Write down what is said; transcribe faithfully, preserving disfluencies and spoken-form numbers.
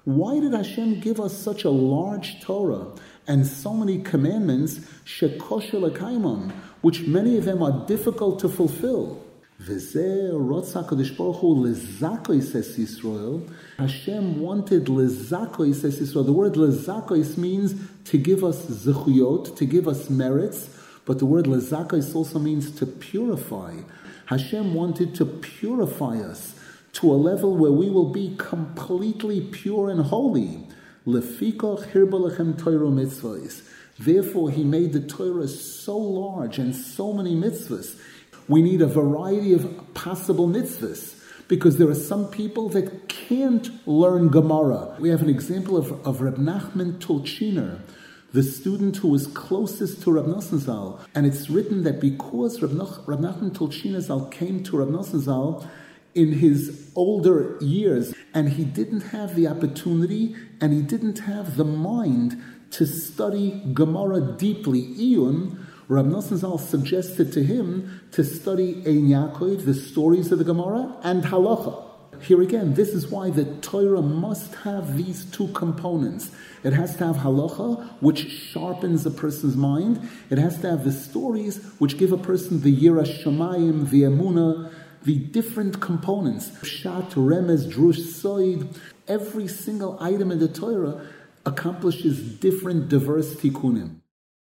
Why did Hashem give us such a large Torah and so many commandments, shekosher l'kaimon, which many of them are difficult to fulfill? V'zeh rotza HaKadosh Baruch Hu lezakois es Yisrael. Hashem wanted lezakois es Yisrael. The word lezakois means to give us zechuyot, to give us merits, but the word lezakois also means to purify. Hashem wanted to purify us to a level where we will be completely pure and holy. Lefikoch hirba lechem Torah mitzvahs. Therefore, He made the Torah so large and so many mitzvahs. We need a variety of possible mitzvahs because there are some people that can't learn Gemara. We have an example of, of Reb Nachman Tulchiner, the student who was closest to Reb Nosson Zal. And it's written that because Reb, Nach, Reb Nachman Tulchiner Zal came to Reb Nosson Zal in his older years, and he didn't have the opportunity and he didn't have the mind to study Gemara deeply. Iyun, Reb Nosson Zal suggested to him to study Ein Yaakov, the stories of the Gemara, and Halacha. Here again, this is why the Torah must have these two components. It has to have Halacha, which sharpens a person's mind. It has to have the stories, which give a person the Yiras Shamayim, the Emunah, the different components. Pshat, Remez, Drush, Soid. Every single item in the Torah accomplishes different, diverse tikkunim.